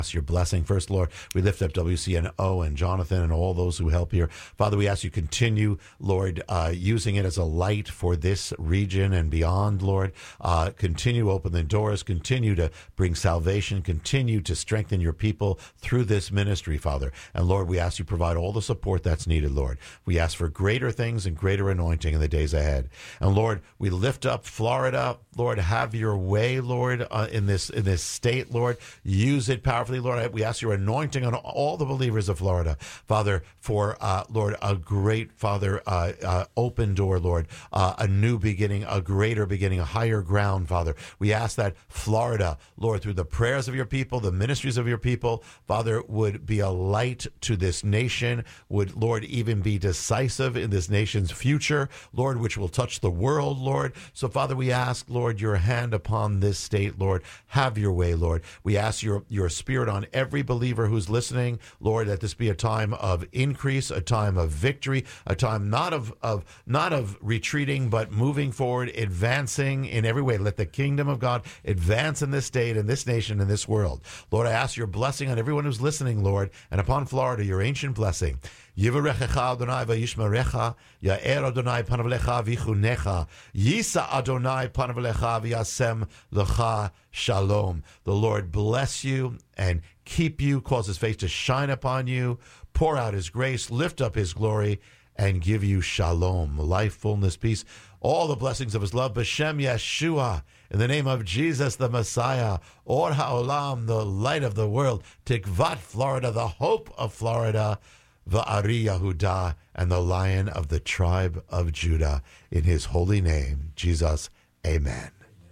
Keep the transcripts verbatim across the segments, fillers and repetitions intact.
Your blessing. First, Lord, we lift up W C N O and Jonathan and all those who help here. Father, we ask you continue, Lord, uh, using it as a light for this region and beyond, Lord. Uh, continue to open the doors, continue to bring salvation, continue to strengthen your people through this ministry, Father. And Lord, we ask you provide all the support that's needed, Lord. We ask for greater things and greater anointing in the days ahead. And Lord, we lift up Florida. Lord, have your way, Lord, uh, in this in this state, Lord. Use it powerfully, Lord. We ask your anointing on all the believers of Florida, Father, for, uh, Lord, a great, Father, uh, uh, open door, Lord, uh, a new beginning, a greater beginning, a higher ground, Father. We ask that Florida, Lord, through the prayers of your people, the ministries of your people, Father, would be a light to this nation, would, Lord, even be decisive in this nation's future, Lord, which will touch the world, Lord. So, Father, we ask, Lord, your hand upon this state, Lord. Have your way, Lord. We ask your, your spirit on every believer who's listening, Lord, that this be a time of increase, a time of victory, a time not of, of not of retreating, but moving forward, advancing in every way. Let the kingdom of God advance in this state, in this nation, in this world. Lord, I ask your blessing on everyone who's listening, Lord, and upon Florida, your ancient blessing. Yivarechecha Adonai v'yishmerecha, Ya'er Adonai panav lecha v'chunecha, Yisa Adonai panav lecha v'yasem lecha shalom. The Lord bless you and keep you, cause his face to shine upon you, pour out his grace, lift up his glory, and give you shalom, life, fullness, peace, all the blessings of his love. B'Shem Yeshua, in the name of Jesus, the Messiah, Or HaOlam, the light of the world, Tikvat Florida, the hope of Florida, Va'ari Yehuda, and the Lion of the tribe of Judah. In his holy name, Jesus, amen.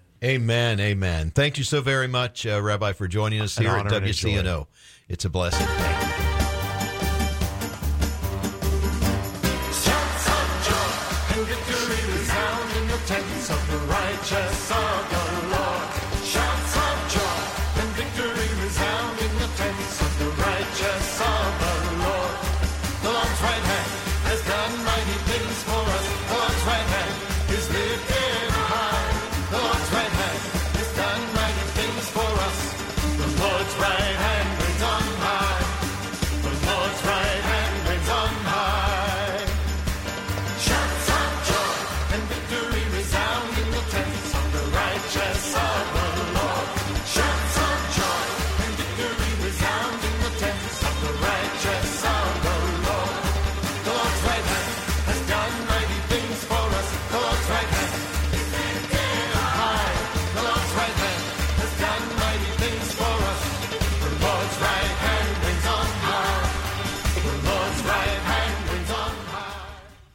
Amen, amen. Thank you so very much, uh, Rabbi, for joining us here at W C N O. It's a blessing. Thank you. Shouts of joy and victory resound in the tents of the righteous of the Lord. Shouts of joy and victory resound in the tents of the righteous of the Lord. The Lord's right hand has done mighty things for us. The Lord's right hand is lifted high. The Lord's right hand has done mighty things for us. The Lord's right hand reigns on high. The Lord's right hand reigns on high. Shouts of joy and victory resound in the tents of the righteous of the Lord. Shouts of joy and victory resound in the tents of the righteous of the Lord. The Lord's right hand has done mighty things for us. The Lord's right hand is lifted high. The Lord's right hand has done mighty things for us. The Lord's right hand reigns on high. The Lord's right hand reigns on high.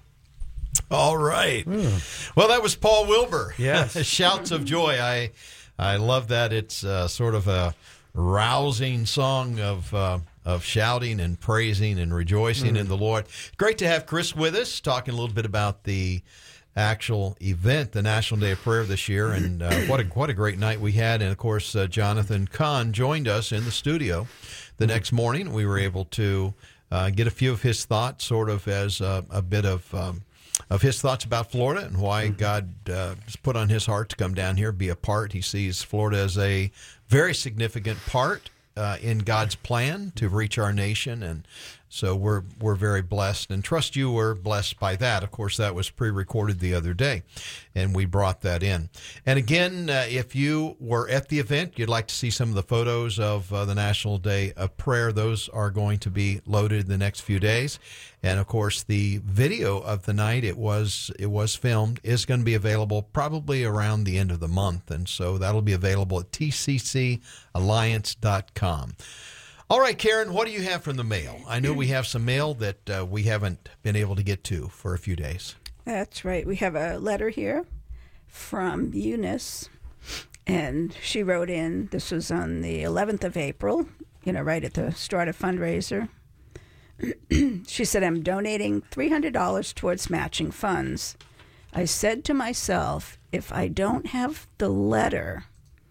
All right. Mm. Well, that was Paul Wilbur. Yes. Shouts of joy. I I love that. It's uh, sort of a rousing song of uh, of shouting and praising and rejoicing mm. in the Lord. Great to have Chris with us, talking a little bit about the actual event, the National Day of Prayer this year, and uh, what a what a great night we had. And of course, uh, Jonathan Kahn joined us in the studio the next morning. We were able to uh, get a few of his thoughts, sort of as a, a bit of um, of his thoughts about Florida and why God uh, has put on his heart to come down here, be a part. He sees Florida as a very significant part uh, in God's plan to reach our nation, and so we're we're very blessed, and trust you were blessed by that. Of course, that was pre-recorded the other day, and we brought that in. And again, uh, if you were at the event, you'd like to see some of the photos of uh, the National Day of Prayer, those are going to be loaded in the next few days. And of course, the video of the night, it was it was filmed, is going to be available probably around the end of the month, and so that'll be available at T C C alliance dot com. All right, Karen, what do you have from the mail? I know we have some mail that uh, we haven't been able to get to for a few days. That's right. We have a letter here from Eunice, and she wrote in, this was on the eleventh of April, you know, right at the start of fundraiser. She said, I'm donating three hundred dollars towards matching funds. I said to myself, if I don't have the letter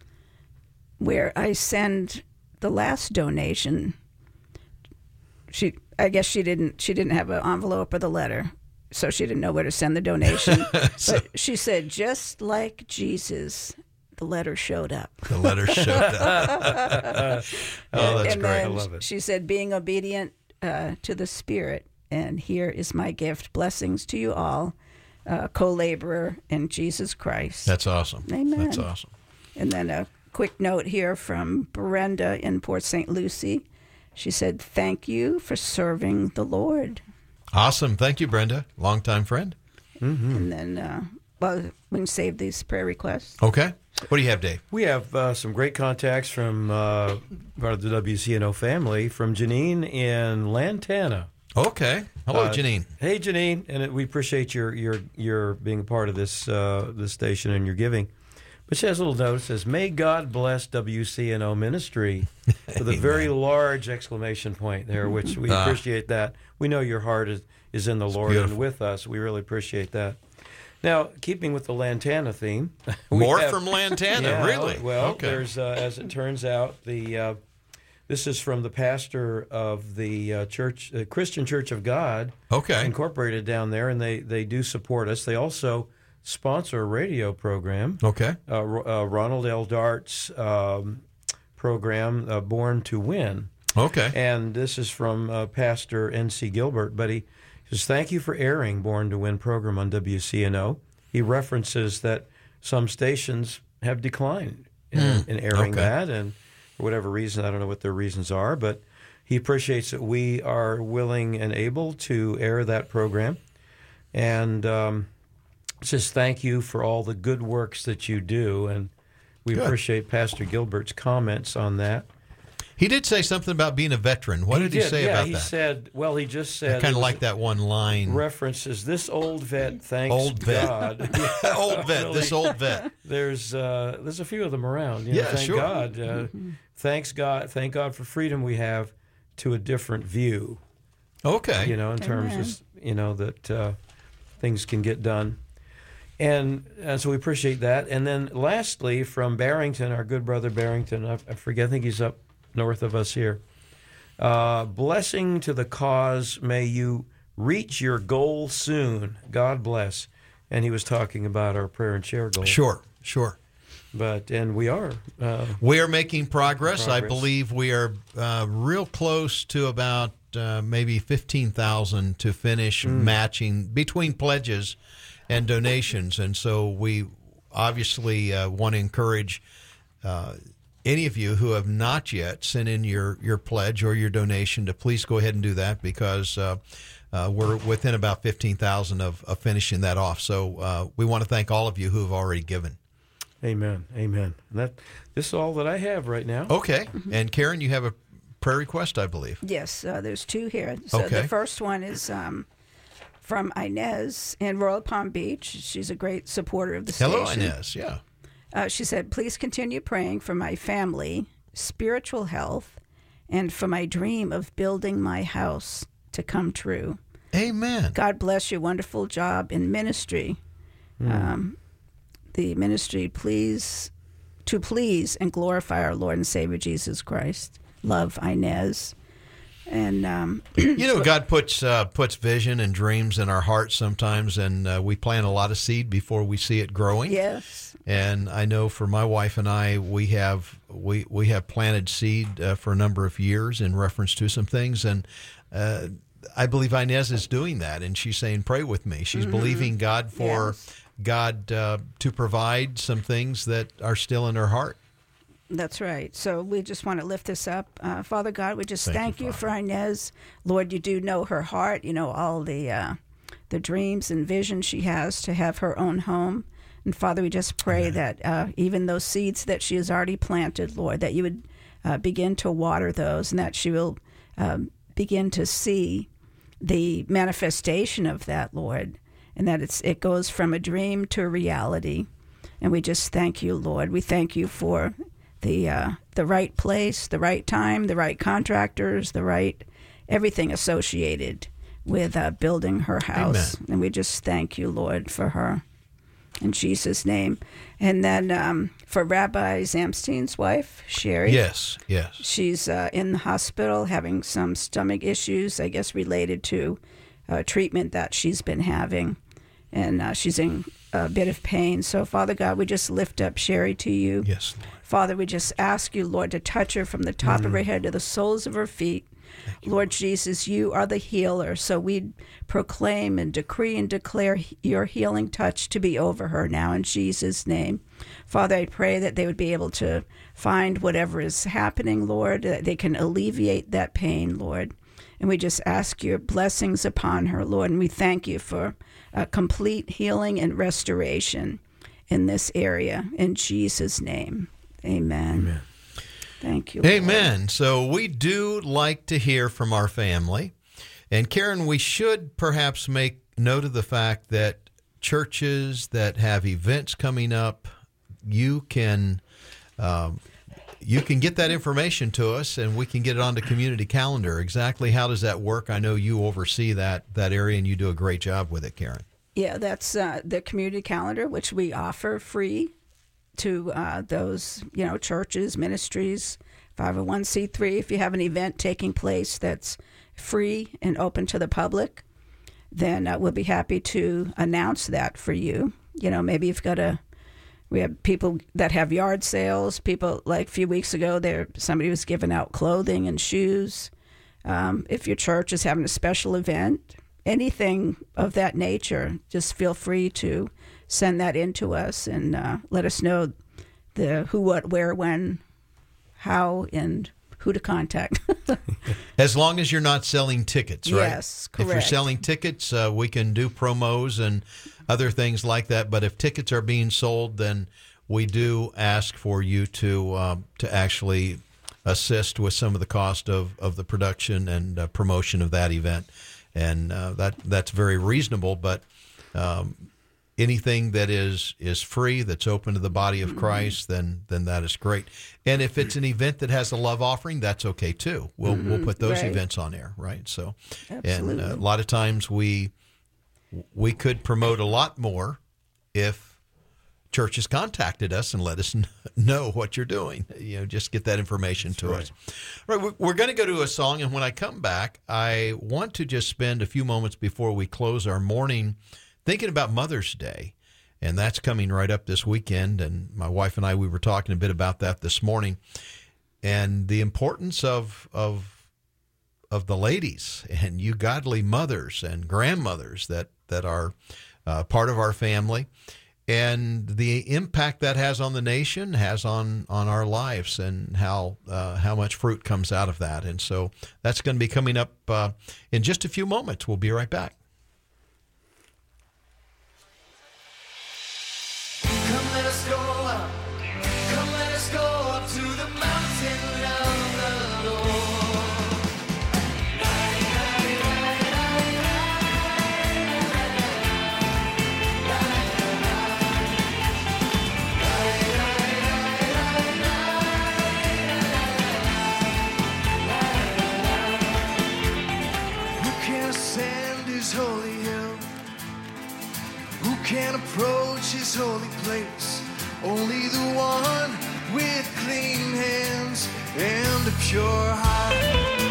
where I send the last donation, she I guess she didn't she didn't have an envelope or the letter, so she didn't know where to send the donation. So, but she said, just like Jesus, the letter showed up. The letter showed up. Oh, that's and great. then I love it. She said, being obedient uh, to the Spirit, and here is my gift. Blessings to you all, uh, co-laborer in Jesus Christ. That's awesome. Amen. That's awesome. And then a quick note here from Brenda in Port Saint Lucie. She said, thank you for serving the Lord. Awesome. Thank you, Brenda. Longtime friend. And then, uh, well, we can save these prayer requests. Okay. What do you have, Dave? We have uh, some great contacts from uh, part of the W C N O family, from Janine in Lantana. Okay. Hello, Uh, Janine. Hey, Janine, and it, we appreciate your your your being a part of this uh, this station and your giving. But she has a little note. It says, "May God bless W C N O ministry," with a very large exclamation point there, which we Ah. appreciate that. We know your heart is, is in the Lord beautiful. and with us. We really appreciate that. Now, keeping with the Lantana theme, we More have- from Lantana, Yeah, really? Well, Okay. there's uh, as it turns out, the uh, this is from the pastor of the uh, church, uh, Christian Church of God, Okay. Incorporated down there, and they they do support us. They also sponsor a radio program, Okay. uh, Ro- uh, Ronald L. Dart's um, program, uh, Born to Win. Okay. And this is from uh, Pastor N C Gilbert, but he says, thank you for airing Born to Win program on W C N O. He references that some stations have declined in, in airing okay. that, and for whatever reason, I don't know what their reasons are, but he appreciates that we are willing and able to air that program. And um, says thank you for all the good works that you do, and we Good. appreciate Pastor Gilbert's comments on that. He did say something about being a veteran. What did he, say yeah, about he that? said, well, he just I said, kind it of was like that one line. references this old vet, thanks Old vet. God. old vet. Really. This old vet. There's uh, there's a few of them around. You know, Yeah, thank sure. God. Uh, Thanks God. Thank God for freedom we have to a different view. Okay. You know, in terms of you know that uh, things can get done, and uh, so we appreciate that. And then lastly, from Barrington, our good brother Barrington, I, I forget. I think he's up north of us here. Uh, blessing to the cause. May you reach your goal soon. God bless. And he was talking about our prayer and share goal. Sure. Sure. But and we are. Uh, We are making progress. I Progress. believe we are uh, real close to about uh, maybe fifteen thousand to finish matching between pledges and donations. And so we obviously uh, want to encourage uh, any of you who have not yet sent in your, your pledge or your donation to please go ahead and do that, because uh, uh, we're within about fifteen thousand of, of finishing that off. So uh, we want to thank all of you who have already given. Amen. Amen. And that this is all that I have right now. Okay. And Karen, you have a prayer request, I believe. Yes, uh, there's two here. So Okay. the first one is um, from Inez in Royal Palm Beach. She's a great supporter of the Hello, station. Inez. Yeah. Uh, she said, please continue praying for my family, spiritual health, and for my dream of building my house to come true. Amen. God bless you. Wonderful job in ministry. Um, the ministry, please, to please and glorify our Lord and Savior Jesus Christ. Love, Inez. And um, You know, God puts uh, puts vision and dreams in our hearts sometimes, and uh, we plant a lot of seed before we see it growing. yes, And I know for my wife and I, we have we we have planted seed uh, for a number of years in reference to some things, and uh, I believe Inez is doing that, and she's saying, "Pray with me." She's believing God for Yes. God uh, to provide some things that are still in her heart. that's right. So we just want to lift this up. Uh, Father God, we just Thank thank, you, you, for Inez. Lord, you do know her heart. You know all the uh, the dreams and visions she has to have her own home. And Father, we just pray that uh, even those seeds that she has already planted, Lord, that you would uh, begin to water those, and that she will um, begin to see the manifestation of that, Lord, and that it's it goes from a dream to a reality. And we just thank you, Lord. We thank you for the uh, the right place, the right time, the right contractors, the right everything associated with uh, building her house. Amen. And we just thank you, Lord, for her. In Jesus' name. And then um, for Rabbi Zamstein's wife, Sherry. Yes, yes. She's uh, in the hospital having some stomach issues, I guess, related to uh, treatment that she's been having. And uh, she's in a bit of pain. So, Father God, we just lift up Sherry to you. Yes, Lord. Father, we just ask you, Lord, to touch her from the top mm. of her head to the soles of her feet. You, Lord Jesus, you are the healer. So we proclaim and decree and declare your healing touch to be over her now in Jesus' name. Father, I pray that they would be able to find whatever is happening, Lord, that they can alleviate that pain, Lord. And we just ask your blessings upon her, Lord. And we thank you for a complete healing and restoration in this area. In Jesus' name, amen. Amen. Thank you, Lord. Amen. So we do like to hear from our family. And Karen, we should perhaps make note of the fact that churches that have events coming up, you can um, you can get that information to us, and we can get it on the community calendar. Exactly how does that work? I know you oversee that that area, and you do a great job with it, Karen. Yeah, that's uh, the community calendar, which we offer free to uh, those, you know, churches, ministries, five oh one c three. If you have an event taking place that's free and open to the public, then uh, we'll be happy to announce that for you. You know, maybe you've got a, we have people that have yard sales. People, like a few weeks ago, there somebody was giving out clothing and shoes. Um, if your church is having a special event, anything of that nature, just feel free to send that in to us and uh, let us know the who, what, where, when, how, and who to contact. As long as you're not selling tickets, right? Yes, correct. If you're selling tickets, uh, we can do promos and other things like that. But if tickets are being sold, then we do ask for you to um, to actually assist with some of the cost of, of the production and uh, promotion of that event. And uh, that that's very reasonable, but um, anything that is is free, that's open to the body of Christ, then then that is great. And if it's an event that has a love offering, that's okay too. We'll mm-hmm. we'll put those right. events on air, right? So, Absolutely. and uh, a lot of times we we could promote a lot more if churches contacted us and let us know what you're doing. You know, just get that information That's to right. us. All right, we're going to go to a song, and when I come back, I want to just spend a few moments before we close our morning thinking about Mother's Day, and that's coming right up this weekend, and my wife and I, we were talking a bit about that this morning, and the importance of of of the ladies and you godly mothers and grandmothers that, that are uh, part of our family, and the impact that has on the nation, has on, on our lives, and how uh, how much fruit comes out of that. And so that's going to be coming up uh, in just a few moments. We'll be right back. Come let us go up, come let us go up to the mountain of the Lord. Who can ascend his holy hill? Who can approach his holy place? Only the one with clean hands and a pure heart.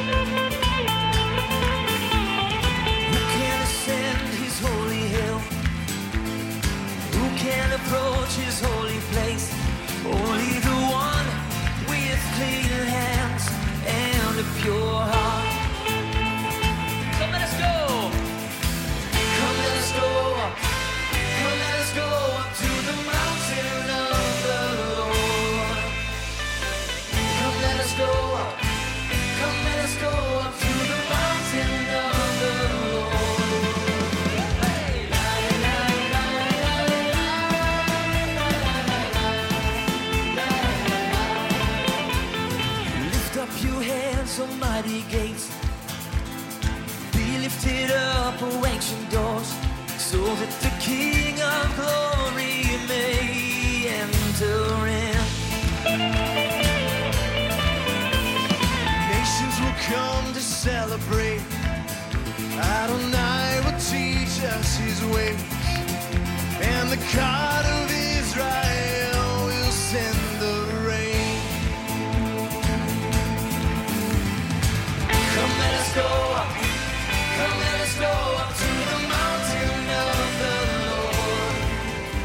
Who can ascend his holy hill? Who can approach his holy place? Only the one with clean hands and a pure heart. Come let us go. Come let us go up. Come let us go up to the mountain of the Lord. Come let us go up. Come let us go up to the mountain of the Lord. Hey. Lift up your hands, almighty gates. Be lifted up, O ancient doors, so that the King of glory may enter in. Nations will come to celebrate. Adonai will teach us his ways, and the God of Israel will send the rain. Come let us go up. Come let us go up to the mountain of the Lord.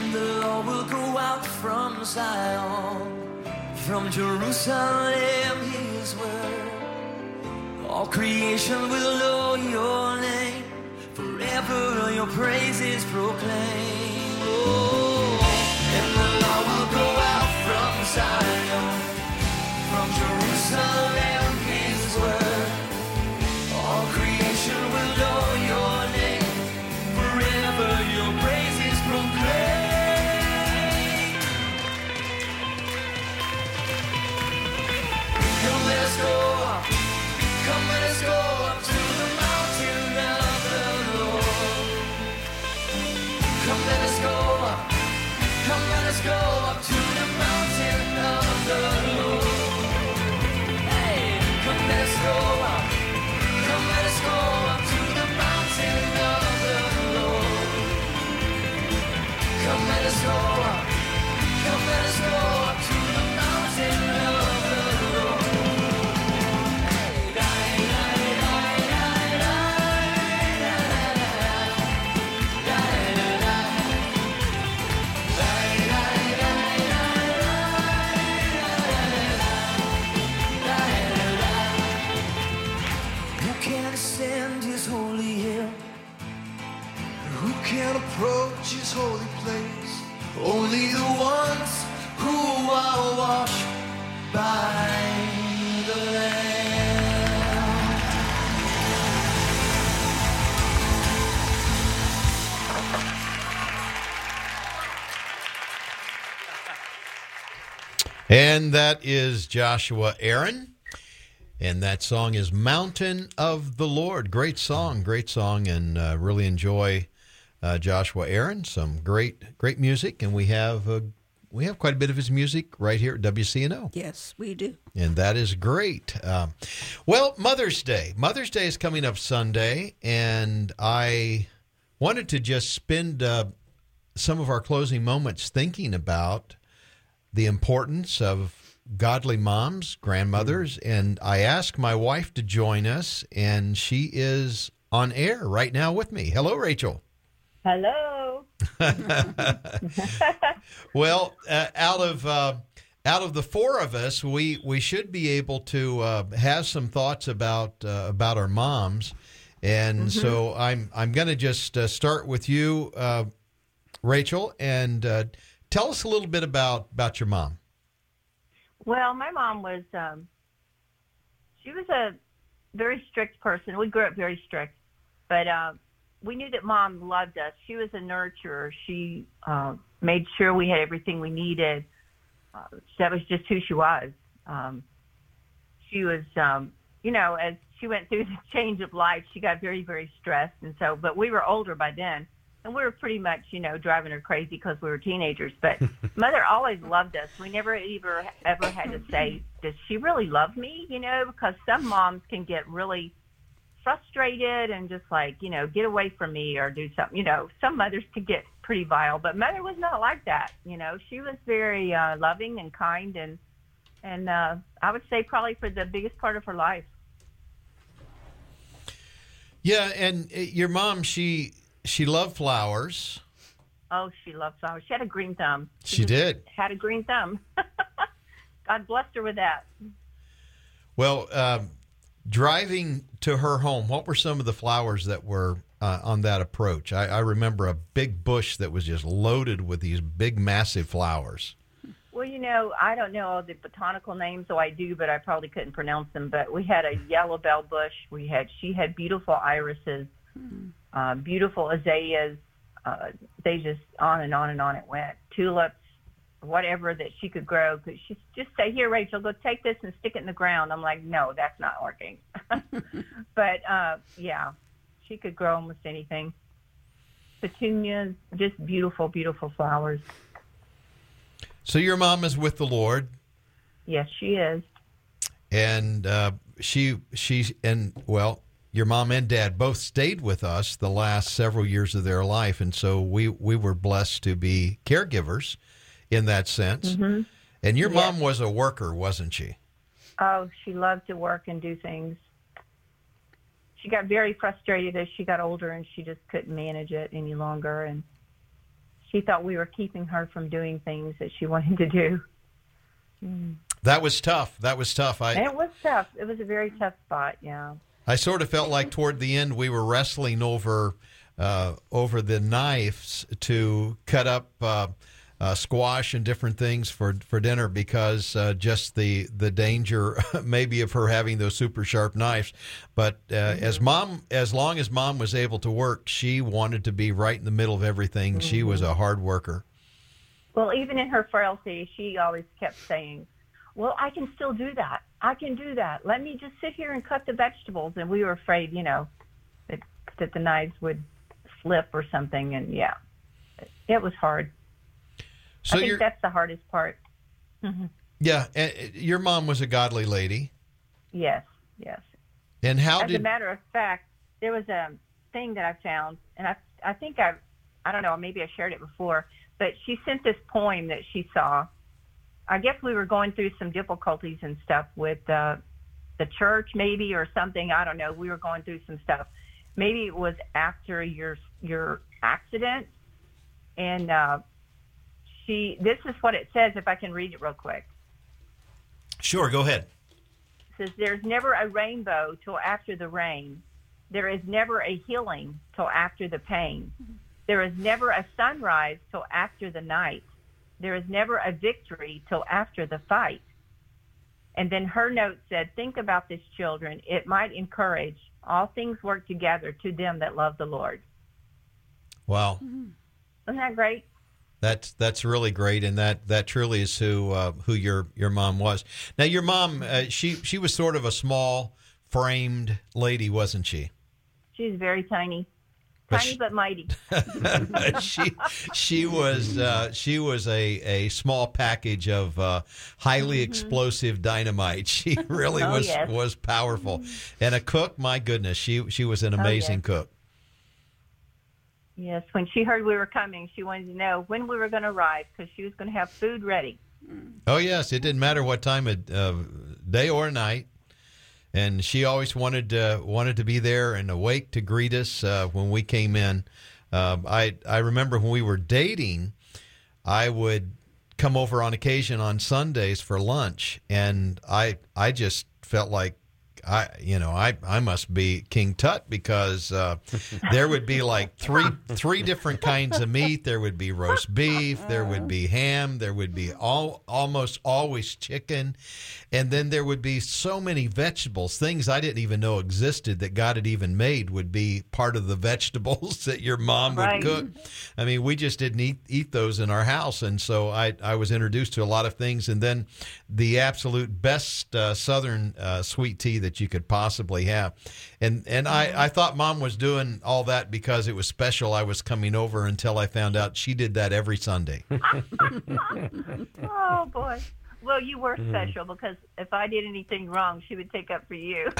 And the Lord will go out from Zion, from Jerusalem His word. All creation will know your name, forever your praises proclaim. Oh, and the Lord will go out from Zion, from Jerusalem His word. All creation will know your name, forever your praises proclaim. Come, let us go up. Come, let us go up to the mountain of the Lord. Come, let us go up. Come, let us go up to the mountain of the Lord. Hey, come, let us go up. Come, let us go up to the mountain of the Lord. Come, let us go up. Come, let us go up to the mountain of the Lord. Who can ascend his holy hill? Who can approach his holy place? Only the ones who are washed by the Lamb. And that is Joshua Aaron. And that song is Mountain of the Lord. Great song, great song, and uh, really enjoy uh, Joshua Aaron. Some great, great music, and we have uh, we have quite a bit of his music right here at W C N O. Yes, we do. And that is great. Um, well, Mother's Day. Mother's Day is coming up Sunday, and I wanted to just spend uh, some of our closing moments thinking about the importance of godly moms, grandmothers, and I asked my wife to join us, and she is on air right now with me. Hello, Rachel. Hello. Well, uh, out of uh, out of the four of us, we, we should be able to uh, have some thoughts about uh, about our moms, and mm-hmm. so I'm I'm going to just uh, start with you, uh, Rachel, and uh, tell us a little bit about about your mom. Well, my mom was, um, she was a very strict person. We grew up very strict, but uh, we knew that Mom loved us. She was a nurturer. She uh, made sure we had everything we needed. Uh, that was just who she was. Um, she was, um, you know, as she went through the change of life, she got very, very stressed. And so, but we were older by then. And we were pretty much, you know, driving her crazy because we were teenagers. But Mother always loved us. We never ever, ever had to say, does she really love me? You know, because some moms can get really frustrated and just like, you know, get away from me or do something. You know, some mothers could get pretty vile. But Mother was not like that. You know, she was very uh, loving and kind. And, and uh, I would say probably for the biggest part of her life. Yeah, and your mom, she... She loved flowers. Oh, she loved flowers. She had a green thumb. She, she did. Had a green thumb. God blessed her with that. Well, uh, driving to her home, what were some of the flowers that were uh, on that approach? I, I remember a big bush that was just loaded with these big, massive flowers. Well, you know, I don't know all the botanical names, so I do, but I probably couldn't pronounce them. But we had a yellow bell bush. We had she had beautiful irises. Hmm. Uh, beautiful azaleas, uh, they just on and on and on it went. Tulips, whatever that she could grow. Could she just say, here, Rachel, go take this and stick it in the ground? I'm like, no, that's not working. But, uh, yeah, she could grow almost anything. Petunias, just beautiful, beautiful flowers. So your mom is with the Lord. Yes, she is. And uh, she, she, and well, your mom and dad both stayed with us the last several years of their life, and so we, we were blessed to be caregivers in that sense. Mm-hmm. And your yes. mom was a worker, wasn't she? Oh, she loved to work and do things. She got very frustrated as she got older, and she just couldn't manage it any longer. And she thought we were keeping her from doing things that she wanted to do. That was tough. That was tough. I And it was tough. It was a very tough spot, yeah. I sort of felt like toward the end we were wrestling over uh, over the knives to cut up uh, uh, squash and different things for, for dinner because uh, just the the danger maybe of her having those super sharp knives. But uh, mm-hmm. as mom, as long as mom was able to work, she wanted to be right in the middle of everything. Mm-hmm. She was a hard worker. Well, even in her frailty, she always kept saying, well, I can still do that. I can do that. Let me just sit here and cut the vegetables. And we were afraid, you know, that, that the knives would slip or something. And, yeah, it, it was hard. So I think that's the hardest part. Mm-hmm. Yeah, and your mom was a godly lady. Yes, yes. And how As did... a matter of fact, there was a thing that I found, and I, I think I, I don't know, maybe I shared it before, but she sent this poem that she saw. I guess we were going through some difficulties and stuff with uh, the church, maybe, or something. I don't know. We were going through some stuff. Maybe it was after your your accident, and uh, she. This is what it says. If I can read it real quick. Sure, go ahead. It says, "There's never a rainbow till after the rain. There is never a healing till after the pain. There is never a sunrise till after the night. There is never a victory till after the fight." And then her note said, "Think about this, children. It might encourage. All things work together to them that love the Lord." Wow. Isn't that great? That's that's really great, and that, that truly is who uh, who your your mom was. Now, your mom, uh, she she was sort of a small framed lady, wasn't she? She's very tiny. But Tiny she, but mighty. she she was uh, she was a, a small package of uh, highly mm-hmm. explosive dynamite. She really oh, was yes. was powerful, mm-hmm. and a cook. My goodness, she she was an amazing oh, yes. cook. Yes, when she heard we were coming, she wanted to know when we were going to arrive because she was going to have food ready. Oh yes, it didn't matter what time of uh, day or night. And she always wanted uh, wanted to be there and awake to greet us uh, when we came in. Uh, I I remember when we were dating, I would come over on occasion on Sundays for lunch, and I I just felt like I you know I, I must be King Tut because uh, there would be like three three different kinds of meat. There would be roast beef, there would be ham, there would be all almost always chicken. And then there would be so many vegetables, things I didn't even know existed that God had even made would be part of the vegetables that your mom would right. cook. I mean, we just didn't eat, eat those in our house. And so I, I was introduced to a lot of things. And then the absolute best uh, Southern uh, sweet tea that you could possibly have. And and I, I thought Mom was doing all that because it was special. I was coming over until I found out she did that every Sunday. Oh, boy. Well, you were special because if I did anything wrong, she would take up for you.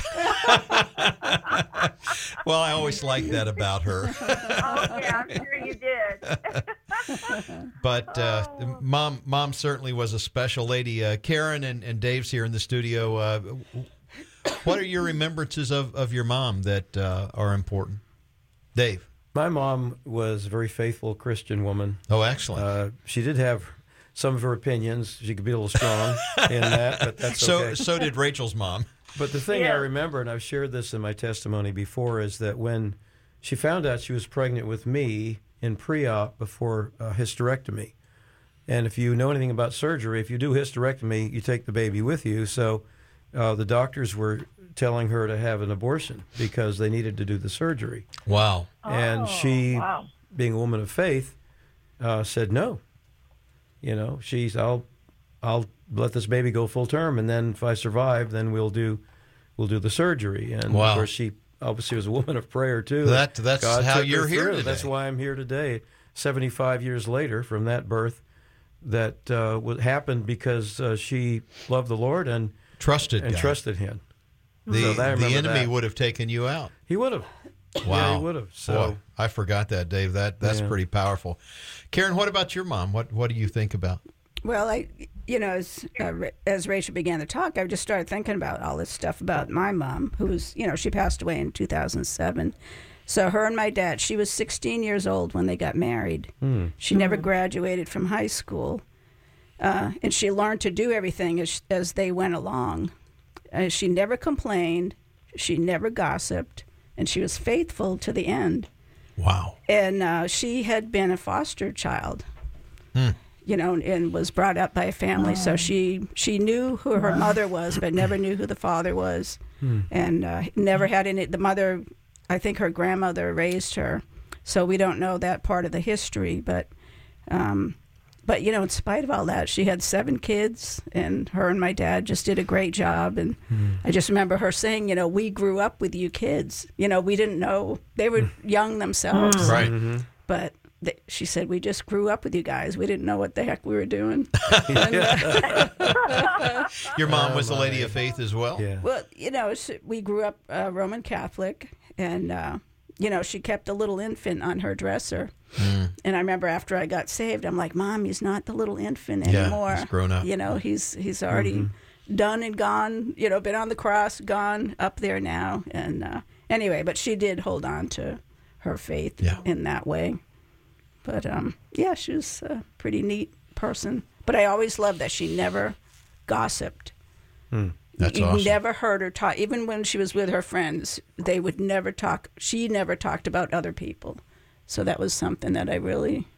Well, I always liked that about her. Oh, yeah, I'm sure you did. But uh, Oh. mom, mom certainly was a special lady. Uh, Karen and, and Dave's here in the studio. Uh, what are your remembrances of, of your mom that uh, are important? Dave. My mom was a very faithful Christian woman. Oh, excellent. Uh, she did have some of her opinions. She could be a little strong in that, but that's so okay. so did Rachel's mom. But the thing Yeah. I remember, and I've shared this in my testimony before, is that when she found out she was pregnant with me in pre-op before uh, hysterectomy, and if you know anything about surgery, if you do hysterectomy, you take the baby with you. So uh, the doctors were telling her to have an abortion because they needed to do the surgery. Wow. And Oh, she, wow. being a woman of faith, uh, said no. You know, she's I'll I'll let this baby go full term, and then if I survive, then we'll do we'll do the surgery. And Wow. of course, she obviously was a woman of prayer too. That- that's God how took her you're here through. today. That's why I'm here today, seventy-five years later from that birth. That uh, what happened because uh, she loved the Lord and Trusted and God. trusted Him. The, So I the remember enemy that. would have taken you out. He would have. Wow. Yeah, he would have. So. Boy, I forgot that, Dave. That That's Yeah. pretty powerful. Karen, what about your mom? What What do you think about? Well, I, you know, as uh, Ra- as Rachel began to talk, I just started thinking about all this stuff about my mom, who was, you know, she passed away in two thousand seven. So her and my dad, she was sixteen years old when they got married. Mm. She never graduated from high school. Uh, and she learned to do everything as, as they went along. Uh, she never complained. She never gossiped. And she was faithful to the end. Wow. And uh, she had been a foster child, Hmm. you know, and was brought up by a family. So she, she knew who her mother was, but never knew who the father was. And uh, never had any, the mother, I think her grandmother raised her. So we don't know that part of the history. But, um, but you know, in spite of all that, she had seven kids, and her and my dad just did a great job. And I just remember her saying, you know, we grew up with you kids. You know, we didn't know, they were young themselves. Right. But th- she said, we just grew up with you guys. We didn't know what the heck we were doing. And, uh, Your mom was a lady of faith as well? Yeah. well, you know, she, we grew up uh, Roman Catholic, and, uh, you know, she kept a little infant on her dresser. Mm. And I remember after I got saved, I'm like, Mom, he's not the little infant Yeah, anymore. he's grown up. You know, he's he's already done and gone, you know, been on the cross, gone up there now. And uh, anyway, but she did hold on to her faith Yeah. in that way. But, um, yeah, she was a pretty neat person. But I always loved that she never gossiped. That's you awesome. never heard her talk. Even when she was with her friends, they would never talk. She never talked about other people. So that was something that I really